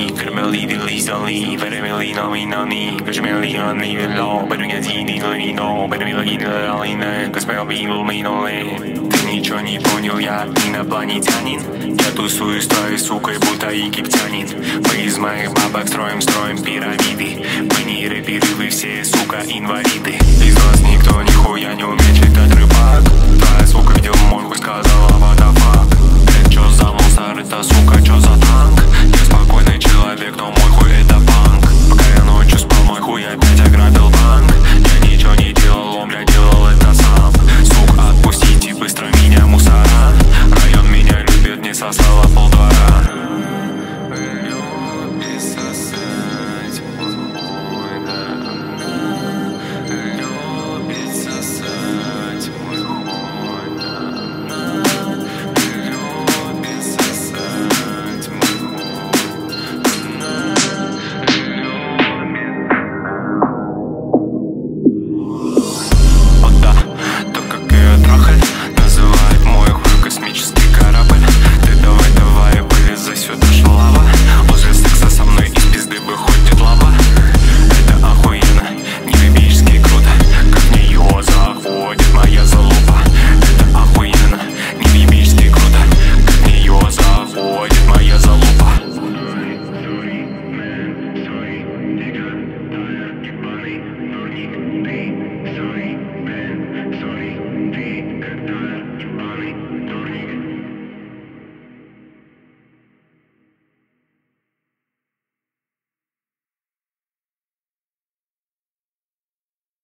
Кремли, делизали, перемели номинани, качмели, анливело, перегазини, лино, перемели, лалина, каспел, бил, миноле. Ты ничего не понял, я инопланетянин. Я тусую с твоей сукой, будто египтянин. Мы из моих бабок строим пирамиды. Мы не рэперы, вы все, сука, инвалиды. Из вас никто нихуя не умеет читать рыбак. Твоя сука видел морку и сказала what the fuck. Это чё за мусор, это сука, чё за танк? Я спокойный человек, но мой